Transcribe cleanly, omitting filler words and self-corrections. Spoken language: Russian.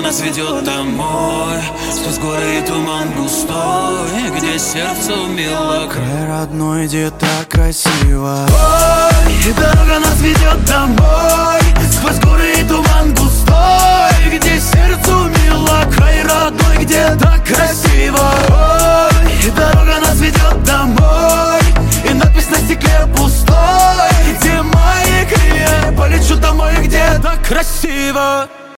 нас ведет домой, сквозь горы и туман густой, где сердцу мило. Край родной, где так красиво. Ой, и дорога нас ведет домой, сквозь горы и туман густой, где сердцу мило. Край родной, где так красиво. Ой, и дорога нас ведет домой, и надпись на стекле пустой, где мои крылья. Полечу домой, где так красиво.